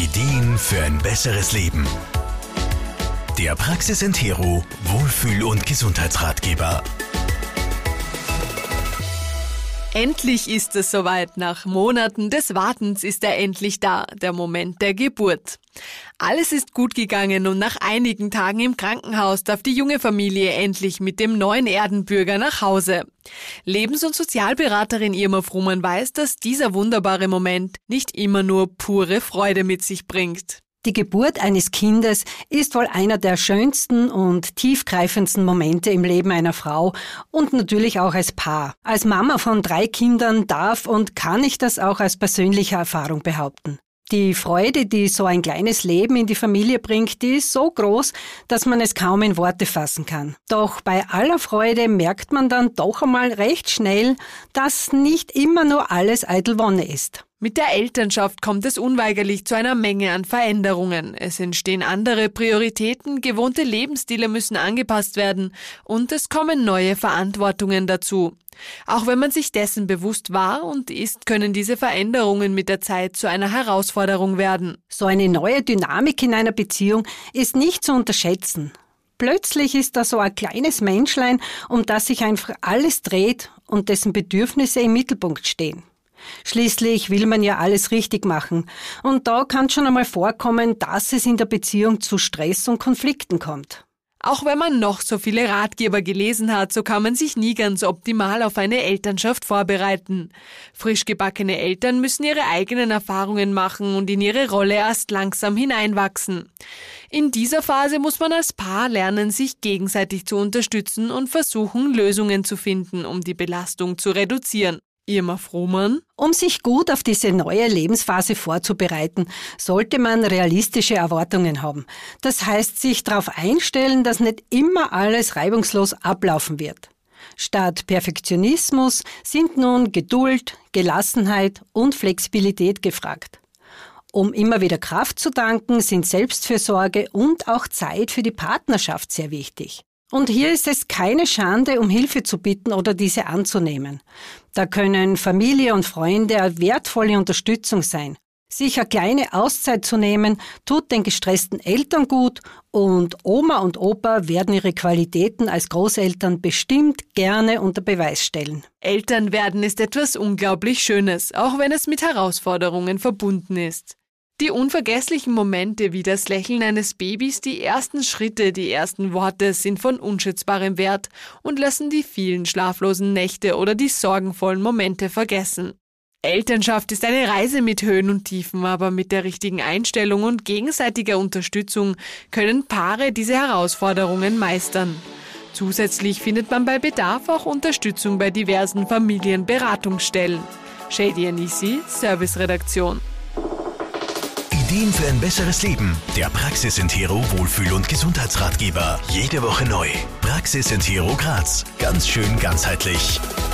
Ideen für ein besseres Leben. Der Praxis Entero Wohlfühl- und Gesundheitsratgeber. Endlich ist es soweit. Nach Monaten des Wartens ist er endlich da, der Moment der Geburt. Alles ist gut gegangen und nach einigen Tagen im Krankenhaus darf die junge Familie endlich mit dem neuen Erdenbürger nach Hause. Lebens- und Sozialberaterin Irma Frumann weiß, dass dieser wunderbare Moment nicht immer nur pure Freude mit sich bringt. Die Geburt eines Kindes ist wohl einer der schönsten und tiefgreifendsten Momente im Leben einer Frau und natürlich auch als Paar. Als Mama von 3 Kindern darf und kann ich das auch aus persönlicher Erfahrung behaupten. Die Freude, die so ein kleines Leben in die Familie bringt, die ist so groß, dass man es kaum in Worte fassen kann. Doch bei aller Freude merkt man dann doch einmal recht schnell, dass nicht immer nur alles eitel Wonne ist. Mit der Elternschaft kommt es unweigerlich zu einer Menge an Veränderungen. Es entstehen andere Prioritäten, gewohnte Lebensstile müssen angepasst werden und es kommen neue Verantwortungen dazu. Auch wenn man sich dessen bewusst war und ist, können diese Veränderungen mit der Zeit zu einer Herausforderung werden. So eine neue Dynamik in einer Beziehung ist nicht zu unterschätzen. Plötzlich ist da so ein kleines Menschlein, um das sich einfach alles dreht und dessen Bedürfnisse im Mittelpunkt stehen. Schließlich will man ja alles richtig machen und da kann schon einmal vorkommen, dass es in der Beziehung zu Stress und Konflikten kommt. Auch wenn man noch so viele Ratgeber gelesen hat, so kann man sich nie ganz optimal auf eine Elternschaft vorbereiten. Frisch gebackene Eltern müssen ihre eigenen Erfahrungen machen und in ihre Rolle erst langsam hineinwachsen. In dieser Phase muss man als Paar lernen, sich gegenseitig zu unterstützen und versuchen, Lösungen zu finden, um die Belastung zu reduzieren. Irma Frumann. Um sich gut auf diese neue Lebensphase vorzubereiten, sollte man realistische Erwartungen haben. Das heißt, sich darauf einstellen, dass nicht immer alles reibungslos ablaufen wird. Statt Perfektionismus sind nun Geduld, Gelassenheit und Flexibilität gefragt. Um immer wieder Kraft zu tanken, sind Selbstfürsorge und auch Zeit für die Partnerschaft sehr wichtig. Und hier ist es keine Schande, um Hilfe zu bitten oder diese anzunehmen. Da können Familie und Freunde eine wertvolle Unterstützung sein. Sich eine kleine Auszeit zu nehmen, tut den gestressten Eltern gut und Oma und Opa werden ihre Qualitäten als Großeltern bestimmt gerne unter Beweis stellen. Eltern werden ist etwas unglaublich Schönes, auch wenn es mit Herausforderungen verbunden ist. Die unvergesslichen Momente wie das Lächeln eines Babys, die ersten Schritte, die ersten Worte sind von unschätzbarem Wert und lassen die vielen schlaflosen Nächte oder die sorgenvollen Momente vergessen. Elternschaft ist eine Reise mit Höhen und Tiefen, aber mit der richtigen Einstellung und gegenseitiger Unterstützung können Paare diese Herausforderungen meistern. Zusätzlich findet man bei Bedarf auch Unterstützung bei diversen Familienberatungsstellen. Shady Anisi, Serviceredaktion. Ideen für ein besseres Leben. Der Praxis Entero Wohlfühl- und Gesundheitsratgeber. Jede Woche neu. Praxis Entero Graz. Ganz schön ganzheitlich.